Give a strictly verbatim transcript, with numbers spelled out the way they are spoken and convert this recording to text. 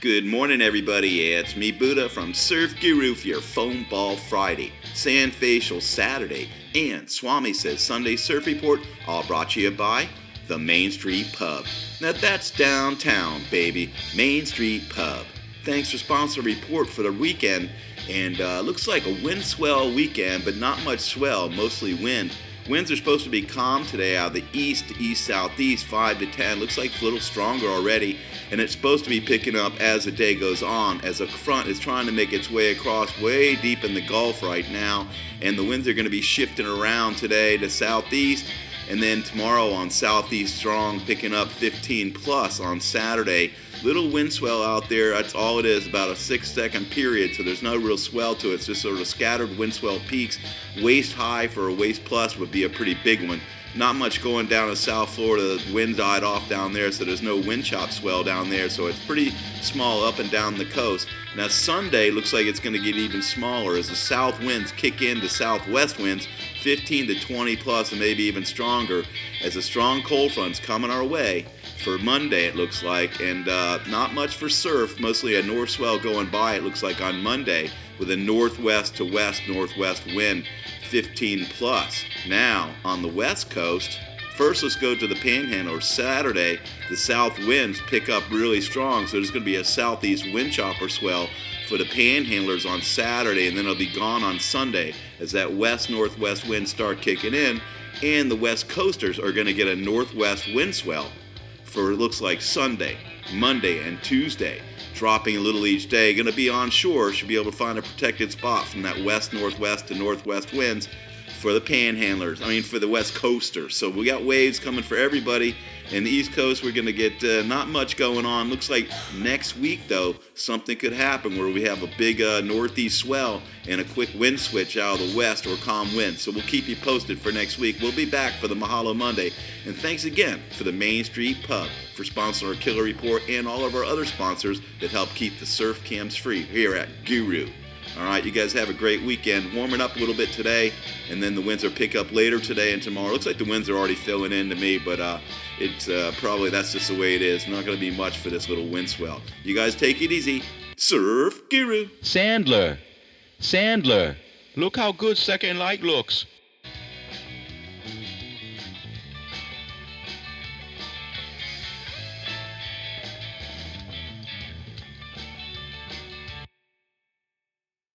Good morning, everybody. It's me, Buddha, from Surf Guru for your Foam Ball Friday, Sand Facial Saturday, and Swami Says Sunday Surf Report, all brought to you by the Main Street Pub. Now that's downtown, baby. Main Street Pub. Thanks for sponsoring the report for the weekend, and uh, looks like a wind swell weekend, but not much swell, mostly wind. Winds are supposed to be calm today out of the east to east-southeast, five to ten. Looks like a little stronger already, and it's supposed to be picking up as the day goes on, as a front is trying to make its way across way deep in the Gulf right now, and the winds are going to be shifting around today to southeast, and then tomorrow on southeast strong, picking up fifteen plus on Saturday. Little wind swell out there, that's all it is, about a six second period, so there's no real swell to it. It's just sort of scattered wind swell peaks. Waist high for a waist plus would be a pretty big one. Not much going down to South Florida. The wind died off down there, so there's no wind chop swell down there, so it's pretty small up and down the coast. Now Sunday looks like it's going to get even smaller as the south winds kick in to southwest winds, fifteen to twenty plus and maybe even stronger, as a strong cold front's coming our way for Monday, it looks like, and uh, not much for surf, mostly a north swell going by, it looks like, on Monday, with a northwest to west northwest wind, fifteen plus. Now, on the west coast, first let's go to the Panhandle. Saturday, the south winds pick up really strong, so there's going to be a southeast wind chopper swell for the Panhandlers on Saturday, and then it'll be gone on Sunday as that west-northwest wind start kicking in, and the west coasters are going to get a northwest wind swell for it looks like Sunday, Monday, and Tuesday, dropping a little each day. Going to be on shore, should be able to find a protected spot from that west-northwest to northwest winds for the Panhandlers, I mean for the west coasters. So we got waves coming for everybody. In the East Coast, we're going to get uh, not much going on. Looks like next week, though, something could happen where we have a big uh, northeast swell and a quick wind switch out of the west or calm wind. So we'll keep you posted for next week. We'll be back for the Mahalo Monday. And thanks again for the Main Street Pub for sponsoring our Killer Report and all of our other sponsors that help keep the surf cams free here at Guru. All right, you guys have a great weekend. Warming up a little bit today, and then the winds will pick up later today and tomorrow. Looks like the winds are already filling in to me, but uh, it's uh, probably that's just the way it is. Not going to be much for this little wind swell. You guys take it easy. Surf Guru. Sandler. Sandler. Look how good Second Light looks.